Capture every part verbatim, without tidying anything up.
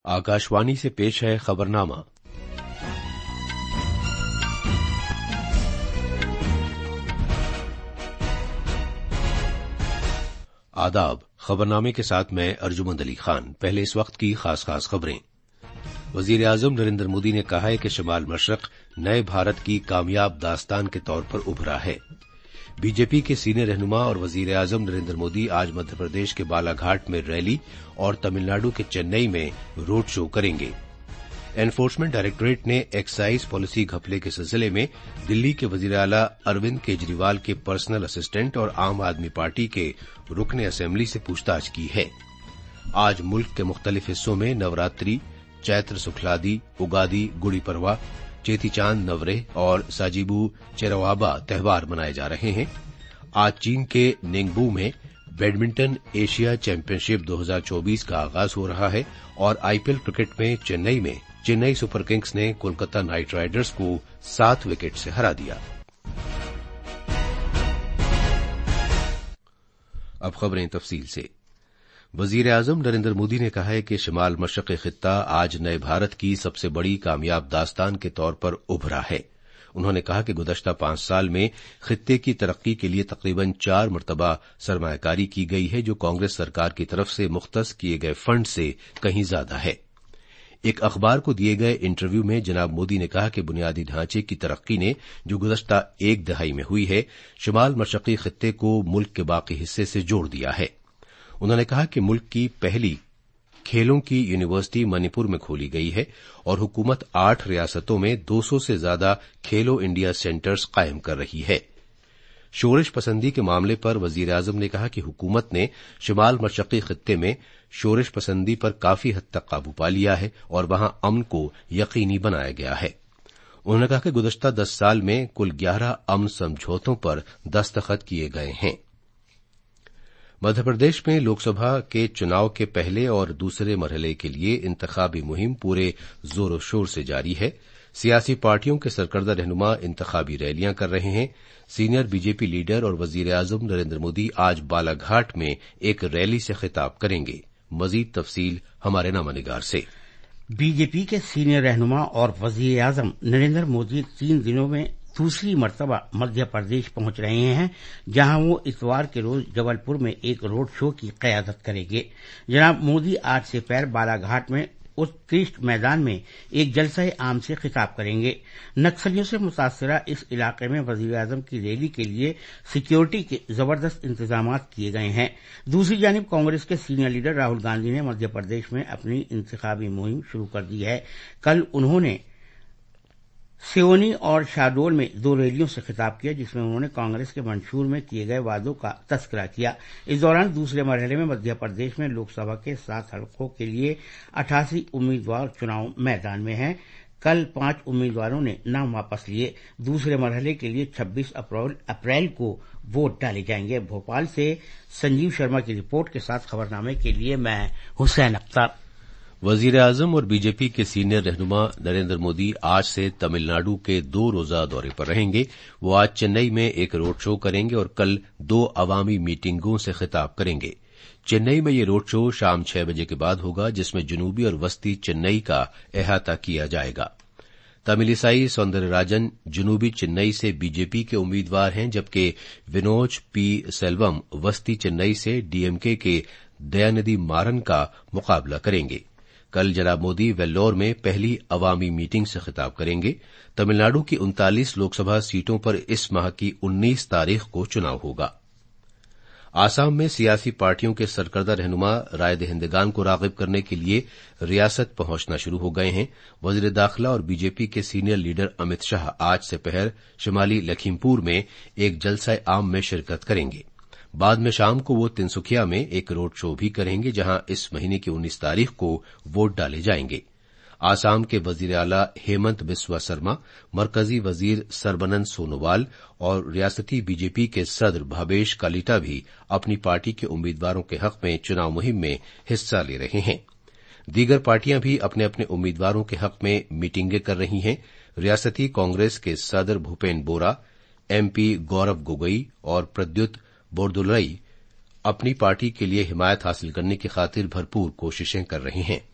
आकाशवाणी से पेश है खबरनामा। आदाब। खबरनामे के साथ मैं अर्जुमंद अली खान। पहले इस वक्त की खास खास खबरें। वजीर आजम नरेंद्र मोदी ने कहा है कि शुमाल मशरक नए भारत की कामयाब दास्तान के तौर पर उभरा है। बीजेपी के सीनियर रहनुमा और वजीर आजम नरेंद्र मोदी आज मध्य प्रदेश के बालाघाट में रैली और तमिलनाडु के चेन्नई में रोड शो करेंगे। एनफोर्समेंट डायरेक्टोरेट ने एक्साइज पॉलिसी घपले के सिलसिले में दिल्ली के वजीर आला अरविंद केजरीवाल के पर्सनल असिस्टेंट और आम आदमी पार्टी के रुकने असेंबली से पूछताछ की है। आज मुल्क के मुख्तलिफ हिस्सों में नवरात्रि, चैत्र शुक्लादि, उगादि, गुड़ी पड़वा, चेती चांद नवरेह और साजिबू चेरवाबा त्योहार मनाए जा रहे हैं। आज चीन के निंगबू में बैडमिंटन एशिया चैंपियनशिप दो हज़ार चौबीस का आगाज हो रहा है और आईपीएल क्रिकेट में चेन्नई में चेन्नई सुपर किंग्स ने कोलकाता नाइट राइडर्स को सात विकेट से हरा दिया। अब खबरें तफसील से। वजीर आजम नरेंद्र मोदी ने कहा है कि शुमाल मशरक़ी खित्ता आज नए भारत की सबसे बड़ी कामयाब दास्तान के तौर पर उभरा है। उन्होंने कहा कि गुज़श्ता पांच साल में खित्ते की तरक्की के लिए तकरीबन चार मरतबा सरमायाकारी की गई है, जो कांग्रेस सरकार की तरफ से मुख्तस किए गए फंड से कहीं ज्यादा है। एक अखबार को दिए गए इंटरव्यू में जनाब मोदी ने कहा कि बुनियादी ढांचे की तरक्की ने जो गुज़श्ता एक दहाई में हुई है, शुमाल मशरक़ी खित्ते को मुल्क के बाकी हिस्से से जोड़ दिया है। उन्होंने कहा कि मुल्क की पहली खेलों की यूनिवर्सिटी मणिपुर में खोली गई है और हुकूमत आठ रियासतों में दो सौ से ज्यादा खेलो इंडिया सेंटर्स कायम कर रही है। शोरिश पसंदी के मामले पर वजीर आजम ने कहा कि हुकूमत ने शुमाल मशरक़ी खित्ते में शोरिश पसंदी पर काफी हद तक काबू पा लिया है और वहां अमन को यकीनी बनाया गया है। उन्होंने कहा कि गुज़श्ता दस साल में कुल ग्यारह अमन समझौतों पर दस्तखत किए गए हैं। मध्यप्रदेश में लोकसभा के चुनाव के पहले और दूसरे मरहले के लिए इंतखाबी मुहिम पूरे जोर शोर से जारी है। सियासी पार्टियों के सरकर्दा रहनुमा इंतखाबी रैलियां कर रहे हैं। सीनियर बीजेपी लीडर और वजीर आजम नरेंद्र मोदी आज बालाघाट में एक रैली से खिताब करेंगे। मजीद तफसील हमारे नामानिगार से। बीजेपी के सीनियर रहनुमा और वजीर आजम नरेंद्र मोदी तीन दिनों में दूसरी मर्तबा मध्य प्रदेश पहुंच रहे हैं, जहां वो इतवार के रोज जबलपुर में एक रोड शो की क़यादत करेंगे। जनाब मोदी आज से पैर बालाघाट में उत्कृष्ट मैदान में एक जलसा आम से खिताब करेंगे। नक्सलियों से मुतासरा इस इलाके में वजीर आजम की रैली के लिए सिक्योरिटी के जबरदस्त इंतजाम किए गए हैं। दूसरी जानिब कांग्रेस के सीनियर लीडर राहुल गांधी ने मध्य प्रदेश में अपनी इंतखाबी मुहिम शुरू कर दी है। कल उन्होंने सिवनी और शाहडोल में दो रैलियों से खिताब किया, जिसमें उन्होंने कांग्रेस के मंशूर में किए गए वादों का तस्करा किया। इस दौरान दूसरे मरहले में मध्य प्रदेश में लोकसभा के सात हलकों के लिए अठासी उम्मीदवार चुनाव मैदान में हैं। कल पांच उम्मीदवारों ने नाम वापस लिए। दूसरे मरहले के लिए छब्बीस अप्रैल को वोट डाले जाएंगे। भोपाल से संजीव शर्मा की रिपोर्ट के साथ खबरनामे के लिए मैं हुसैन अख्तर। वजीर आजम और बीजेपी के सीनियर रहनुमा नरेंद्र मोदी आज से तमिलनाडु के दो रोजा दौरे पर रहेंगे। वो आज चेन्नई में एक रोड शो करेंगे और कल दो अवामी मीटिंगों से खिताब करेंगे। चेन्नई में ये रोड शो शाम छह बजे के बाद होगा, जिसमें जनूबी और वस्ती चेन्नई का अहाता किया जाएगा। तमिलिसाई सौंदरराजन जनूबी चेन्नई से बीजेपी के उम्मीदवार हैं, जबकि विनोज पी सेल्वम वस्ती चेन्नई से डीएमके के दयानिधि मारन का मुकाबला करेंगे। कल जनाब मोदी वेल्लोर में पहली अवामी मीटिंग से खिताब करेंगे। तमिलनाडु की उनतालीस लोकसभा सीटों पर इस माह की उन्नीस तारीख को चुनाव होगा। आसाम में सियासी पार्टियों के सरकर्दा रहनुमा राय दहिंदगान को राग़िब करने के लिए रियासत पहुंचना शुरू हो गए हैं। वज़ीर दाखिला और बीजेपी के सीनियर लीडर अमित शाह आज से पहर शिमाली लखीमपुर में एक जलसा आम में शिरकत करेंगे। बाद में शाम को वो तिनसुकिया में एक रोड शो भी करेंगे, जहां इस महीने की उन्नीस तारीख को वोट डाले जाएंगे। आसाम के वजीर आला हेमंत बिस्वा शर्मा, मरकजी वजीर सरबनंद सोनोवाल और रियासती बीजेपी के सदर भावेश कालिटा भी अपनी पार्टी के उम्मीदवारों के हक में चुनाव मुहिम में हिस्सा ले रहे हैं। दीगर पार्टियां भी अपने अपने उम्मीदवारों के हक में मीटिंगें कर रही हैं। रियासती कांग्रेस के सदर भूपेन बोरा, एमपी गौरव गोगोई और प्रद्युत बोरदोलई अपनी पार्टी के लिए हिमायत हासिल करने की खातिर भरपूर कोशिशें कर रहे हैं।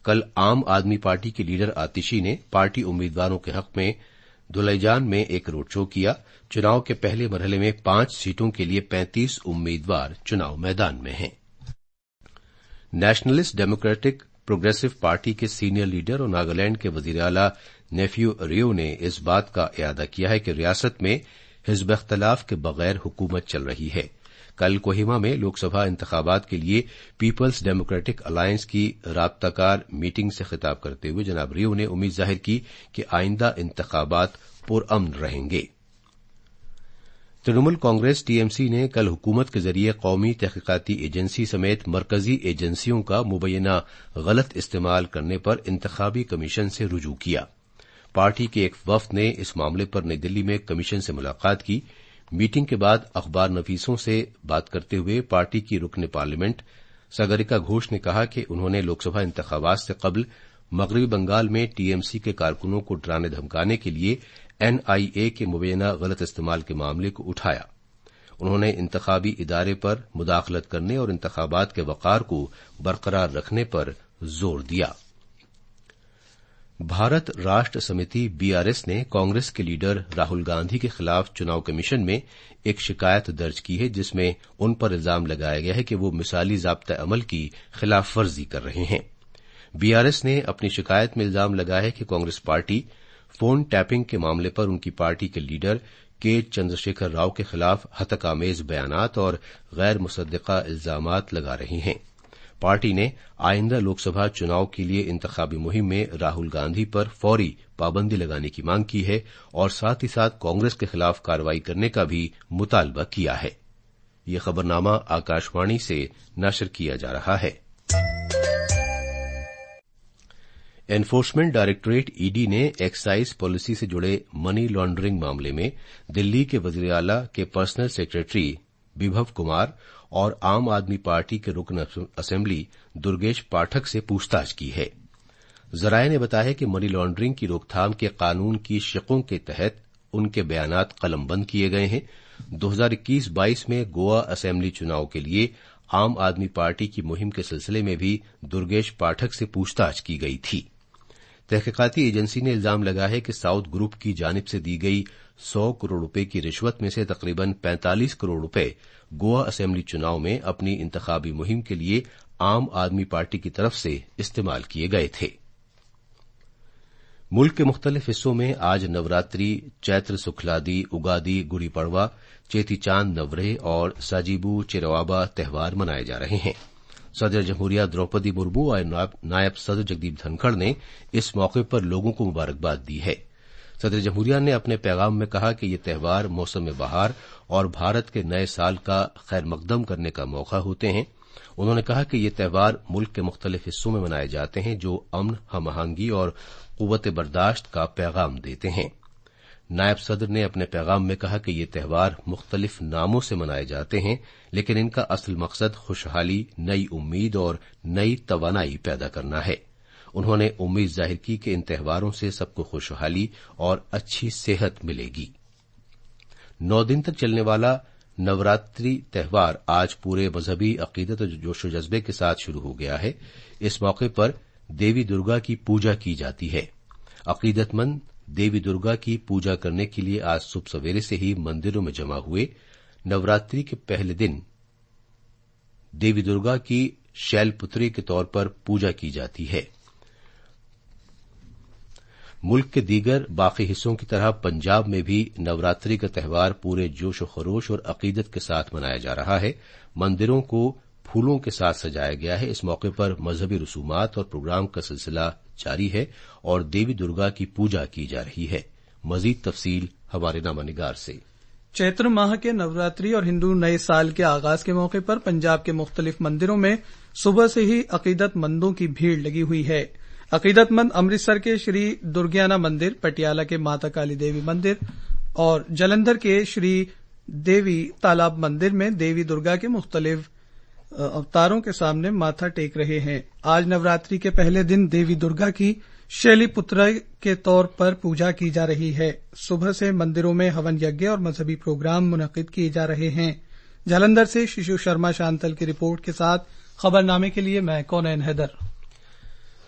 कल आम आदमी पार्टी के लीडर आतिशी ने पार्टी उम्मीदवारों के हक में दुलैजान में एक रोड शो किया। चुनाव के पहले मरहले में पांच सीटों के लिए पैंतीस उम्मीदवार चुनाव मैदान में हैं। नेशनलिस्ट डेमोक्रेटिक प्रोग्रेसिव पार्टी के सीनियर लीडर और नागालैंड के वजीर आला नेफ्यू रियो ने इस बात का इरादा किया है कि रियासत में हिज़्ब इख्तिलाफ के बगैर हुकूमत चल रही है। कल कोहिमा में लोकसभा इंतखाबात के लिए पीपल्स डेमोक्रेटिक अलायंस की राब्ताकार मीटिंग से खिताब करते हुए जनाब रियो ने उम्मीद जाहिर की कि आइंदा इंतखाबात पुरअमन रहेंगे। तृणमूल कांग्रेस टीएमसी ने कल हुकूमत के जरिए कौमी तहकीकाती एजेंसी समेत मरकजी एजेंसियों का मुबैना गलत इस्तेमाल करने पर इंतखाबी कमीशन से रुजू किया। पार्टी के एक वफ्द ने इस मामले पर नई दिल्ली में कमीशन से मुलाकात की। मीटिंग के बाद अखबार नवीसों से बात करते हुए पार्टी की रुकन पार्लियामेंट सागरिका घोष ने कहा कि उन्होंने लोकसभा इंतखाबात से कबल मगरबी बंगाल में टीएमसी के कारकुनों को डराने धमकाने के लिए एनआईए के मुबैना गलत इस्तेमाल के मामले को उठाया। उन्होंने इंतखाबी इदारे पर मुदाखलत करने और इंतखाबात के वकार को बरकरार रखने पर जोर दिया। भारत राष्ट्र समिति बीआरएस ने कांग्रेस के लीडर राहुल गांधी के खिलाफ चुनाव कमीशन में एक शिकायत दर्ज की है, जिसमें उन पर इल्जाम लगाया गया है कि वो मिसाली ज़ाब्ता अमल की खिलाफ वर्जी कर रहे हैं। बीआरएस ने अपनी शिकायत में इल्जाम लगाया है कि कांग्रेस पार्टी फोन टैपिंग के मामले पर उनकी पार्टी के लीडर के चंद्रशेखर राव के खिलाफ हतकामेज बयानात और गैर मुसद्दिका इल्जामात लगा रही है। पार्टी ने आइंदा लोकसभा चुनाव के लिए इंतखाबी मुहिम में राहुल गांधी पर फौरी पाबंदी लगाने की मांग की है और साथ ही साथ कांग्रेस के खिलाफ कार्रवाई करने का भी मुतालबा किया है। यह खबरनामा आकाशवाणी से नशर किया जा रहा है। एनफोर्समेंट डायरेक्टोरेट ईडी ने एक्साइज पॉलिसी से जुड़े मनी लॉन्ड्रिंग मामले में दिल्ली के वजीर आला के पर्सनल सेक्रेटरी विभव कुमार और आम आदमी पार्टी के रुकन असेंबली दुर्गेश पाठक से पूछताछ की है। जराये ने बताया कि मनी लॉन्ड्रिंग की रोकथाम के कानून की शिकों के तहत उनके बयानात कलमबंद किए गए हैं। दो हजार इक्कीस बाईस में गोवा असेंबली चुनाव के लिए आम आदमी पार्टी की मुहिम के सिलसिले में भी दुर्गेश पाठक से पूछताछ की गई थी। तहकीकाती एजेंसी ने इल्जाम लगाया है कि साउथ ग्रुप की जानिब से दी गई सौ करोड़ रुपए की रिश्वत में से तकरीबन पैंतालीस करोड़ रुपए गोवा असेंबली चुनाव में अपनी इंतखाबी मुहिम के लिए आम आदमी पार्टी की तरफ से इस्तेमाल किए गए थे। मुल्क के मुख्तलिफ हिस्सों में आज नवरात्रि, चैत्र शुक्लादि, उगादि, गुड़ी पड़वा, चेती चांद नवरेह और साजिबू चिरवाबा त्योहार मनाए जा रहे हैं। सदर जमहूरिया द्रौपदी मुर्मू और नायब सदर जगदीप धनखड़ ने इस मौके पर लोगों को मुबारकबाद दी है। सदर जमहूरिया ने अपने पैगाम में कहा कि ये त्योहार मौसम बहार और भारत के नए साल का खैर मकदम करने का मौका होते हैं। उन्होंने कहा कि ये त्योहार मुल्क के मुख्तलिफ हिस्सों में मनाए जाते हैं, जो अमन, हम आहंगी और कुव्वत बर्दाश्त का पैगाम देते हैं। नायब सदर ने अपने पैगाम में कहा कि ये त्योहार मुख्तलिफ नामों से मनाए जाते हैं, लेकिन इनका असल मकसद खुशहाली, नई उम्मीद और नई तवानाई पैदा करना है। उन्होंने उम्मीद जाहिर की कि इन त्योहारों से सबको खुशहाली और अच्छी सेहत मिलेगी। नौ दिन तक चलने वाला नवरात्रि त्योहार आज पूरे मजहबी अकीदत और जोशो जज्बे के साथ शुरू हो गया है। इस मौके पर देवी दुर्गा की पूजा की जाती है। अकीदतमंद देवी दुर्गा की पूजा करने के लिए आज सुबह सवेरे से ही मंदिरों में जमा हुए। नवरात्रि के पहले दिन देवी दुर्गा की शैलपुत्री के तौर पर पूजा की जाती है। मुल्क के दीगर बाकी हिस्सों की तरह पंजाब में भी नवरात्रि का त्योहार पूरे जोश और खरोश और अकीदत के साथ मनाया जा रहा है। मंदिरों को फूलों के साथ सजाया गया है। इस मौके पर मजहबी रसूमात और प्रोग्राम का सिलसिला जारी है और देवी दुर्गा की पूजा की जा रही है। मजीद तफसील हमारे नामानिगार से। चैत्र माह के नवरात्रि और हिंदू नए साल के आगाज के मौके पर पंजाब के मुख्तलिफ मंदिरों में सुबह से ही अकीदतमंदों की भीड़ लगी हुई है। अकीदतमंद अमृतसर के श्री दुर्गियाना मंदिर, पटियाला के माता काली देवी मंदिर और जलंधर के श्री देवी तालाब मंदिर में देवी दुर्गा के मुख्तलिफ अवतारों के सामने माथा टेक रहे हैं। आज नवरात्रि के पहले दिन देवी दुर्गा की शैलीपुत्र के तौर पर पूजा की जा रही है। सुबह से मंदिरों में हवन यज्ञ और मजहबी प्रोग्राम मुनक्किद किए जा रहे हैं। जालंधर से शिशु शर्मा शांतल की रिपोर्ट के साथ खबरनामे के लिए मैं कौनैन हैदर।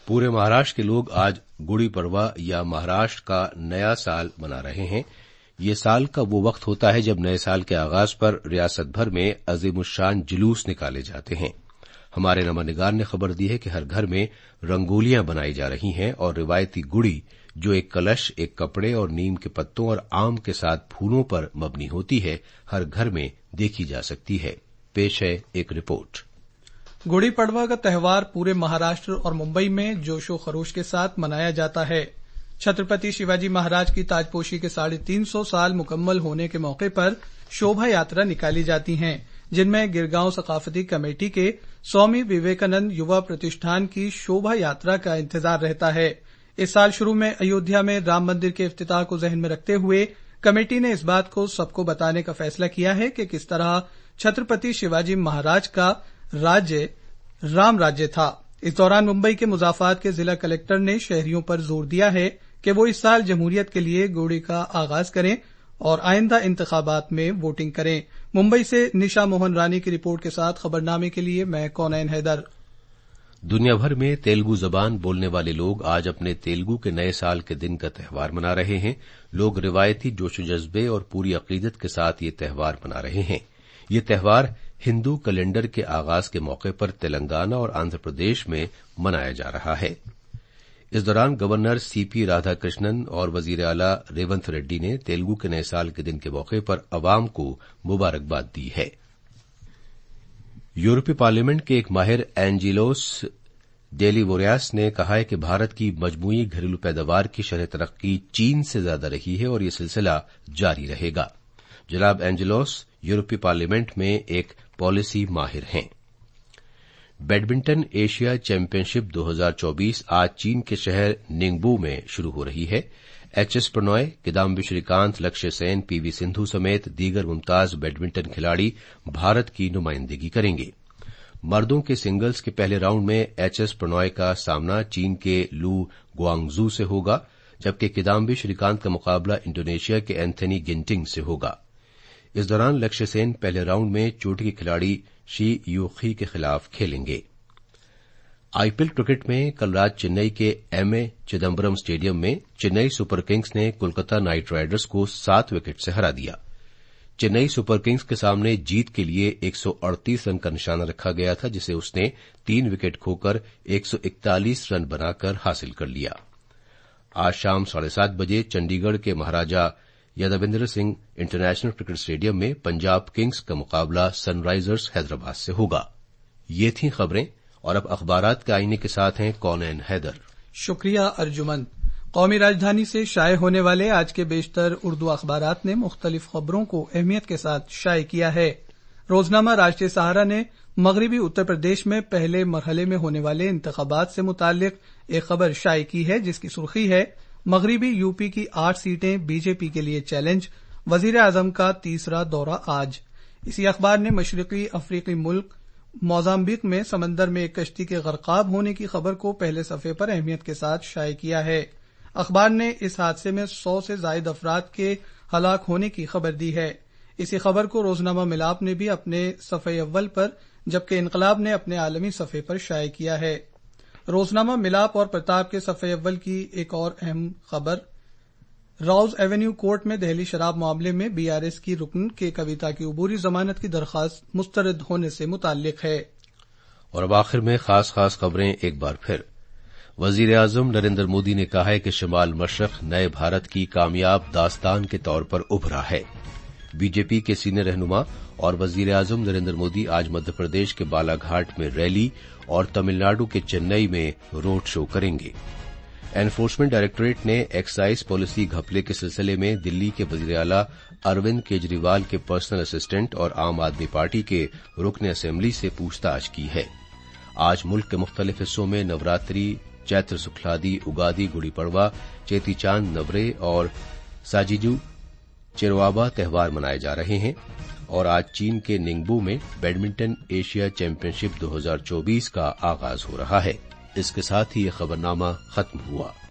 पूरे महाराष्ट्र के लोग आज गुड़ी पड़वा या महाराष्ट्र का नया साल मना रहे हैं। ये साल का वो वक्त होता है जब नए साल के आगाज पर रियासत भर में अजीमुशान जुलूस निकाले जाते हैं। हमारे नवानिगार ने खबर दी है कि हर घर में रंगोलियां बनाई जा रही हैं और रिवायती गुड़ी, जो एक कलश, एक कपड़े और नीम के पत्तों और आम के साथ फूलों पर मबनी होती है, हर घर में देखी जा सकती है। पेश है एक रिपोर्ट। गुड़ी पड़वा का त्यौहार पूरे महाराष्ट्र और मुंबई में जोशो खरोश के साथ मनाया जाता है। छत्रपति शिवाजी महाराज की ताजपोशी के साढ़े तीन सौ साल मुकम्मल होने के मौके पर शोभा यात्रा निकाली जाती हैं, जिनमें गिरगांव सकाफती कमेटी के स्वामी विवेकानंद युवा प्रतिष्ठान की शोभा यात्रा का इंतजार रहता है। इस साल शुरू में अयोध्या में राम मंदिर के इफ्तिताह को जहन में रखते हुए कमेटी ने इस बात को सबको बताने का फैसला किया है कि किस तरह छत्रपति शिवाजी महाराज का राज्य राम राज्य था। इस दौरान मुंबई के मुजाफात के जिला कलेक्टर ने शहरियों पर जोर दिया है कि वो इस साल जमहूरियत के लिए गुड़ी का आगाज करें और आइंदा इंतखाबात में वोटिंग करें। मुंबई से निशा मोहन रानी की रिपोर्ट के साथ खबरनामे के लिए मैं कौनैन हैदर। दुनिया भर में तेलुगु जबान बोलने वाले लोग आज अपने तेलुगु के नए साल के दिन का त्यौहार मना रहे हैं। लोग रिवायती जोशो जज्बे और पूरी अकीदत के साथ ये त्यौहार मना रहे हैं। ये त्यौहार हिंदू कैलेंडर के आगाज के मौके पर तेलंगाना और आंध्र प्रदेश में मनाया जा रहा है। इस दौरान गवर्नर सीपी राधाकृष्णन और वजीर आला रेवंत रेड्डी ने तेलुगु के नए साल के दिन के मौके पर अवाम को मुबारकबाद दी है। यूरोपीय पार्लियामेंट के एक माहिर एंजिलोस डेलिवोरियास ने कहा है कि भारत की मजमूई घरेलू पैदावार की शरह तरक्की चीन से ज्यादा रही है और ये सिलसिला जारी रहेगा। जनाब एंजिलोस यूरोपीय पार्लियामेंट में एक पॉलिसी माहिर हैं। बैडमिंटन एशिया चैंपियनशिप दो हज़ार चौबीस आज चीन के शहर निंगबू में शुरू हो रही है। एचएस प्रणॉय, किदाम्बी श्रीकांत, लक्ष्य सेन, पीवी सिंधु समेत दीगर मुमताज बैडमिंटन खिलाड़ी भारत की नुमाइंदगी करेंगे। मर्दों के सिंगल्स के पहले राउंड में एचएस प्रणॉय का सामना चीन के लू गुआंगजू से होगा, जबकि किदाम्बी श्रीकांत का मुकाबला इंडोनेशिया के एंथनी गिंटिंग से होगा। इस दौरान लक्ष्य सेन पहले राउंड में चोटी के खिलाड़ी शी यूखी के खिलाफ खेलेंगे। आईपीएल क्रिकेट में कल रात चेन्नई के एमए चिदम्बरम स्टेडियम में चेन्नई सुपर किंग्स ने कोलकाता नाइट राइडर्स को सात विकेट से हरा दिया। चेन्नई सुपर किंग्स के सामने जीत के लिए एक सौ अड़तीस रन का निशाना रखा गया था, जिसे उसने तीन विकेट खोकर एक सौ इकतालीस रन बनाकर हासिल कर लिया। आज शाम साढ़े सात बजे चंडीगढ़ के Maharaja Yadavendra Singh international cricket stadium में पंजाब किंग्स का मुकाबला सनराइजर्स हैदराबाद से होगा। ये थी खबरें और अब अखबारात के आईने के साथ हैं कौनैन हैदर। शुक्रिया अर्जुमन। कौमी राजधानी से शाये होने वाले आज के बेशतर उर्दू अखबारात ने मुख्तलिफ खबरों को अहमियत के साथ शाये किया है। रोजनामा राष्ट्रीय सहारा ने मगरबी उत्तर प्रदेश में पहले मरहले में होने वाले इंतखाबात से मुताल्लिक एक खबर शाये की है, जिसकी सुर्खी है मगरबी यूपी की आठ सीटें बीजेपी के लिए चैलेंज, वजीर आजम का तीसरा दौरा आज। इसी अखबार ने मशरकी अफ्रीकी मुल्क मोजाम्बिक में समंदर में एक कश्ती के गरकाब होने की खबर को पहले सफे पर अहमियत के साथ शाये किया है। अखबार ने इस हादसे में सौ से जायद अफराद के हलाक होने की खबर दी है। इसी खबर को रोजनामा मिलाप ने भी अपने सफ़े अव्वल पर, जबकि इनकलाब ने अपने आलमी सफ़े पर शाये किया है। रोजनामा मिलाप और प्रताप के सफ़े अव्वल की एक और अहम खबर राउज एवेन्यू कोर्ट में दहली शराब मामले में बीआरएस की रुकन के कविता की उबूरी जमानत की दरखास्त मुस्तरद होने से मुताल्लिक है। और अब आखिर में खास खास खबरें एक बार फिर। वजीर आजम नरेंद्र मोदी ने कहा है कि शिमाल मशरक नए भारत की कामयाब दास्तान के तौर पर उभरा है। बीजेपी के सीनियर रहनुमा और वजीर आजम नरेंद्र मोदी आज मध्य प्रदेश के बालाघाट में रैली और तमिलनाडु के चेन्नई में रोड शो करेंगे। एनफोर्समेंट डायरेक्टोरेट ने एक्साइज पॉलिसी घपले के सिलसिले में दिल्ली के वजीर आला अरविंद केजरीवाल के पर्सनल असिस्टेंट और आम आदमी पार्टी के रुकन असेंबली से पूछताछ की है। आज मुल्क के मुख्तलिफ हिस्सों में नवरात्रि, चैत्र शुक्लादि, उगादि, गुड़ी पड़वा, चेती चांद, नवरे और साजिजू चिरवाबा त्यौहार मनाए जा रहे हैं। और आज चीन के निंगबू में बैडमिंटन एशिया चैंपियनशिप दो हज़ार चौबीस का आगाज हो रहा है। इसके साथ ही यह खबरनामा खत्म हुआ।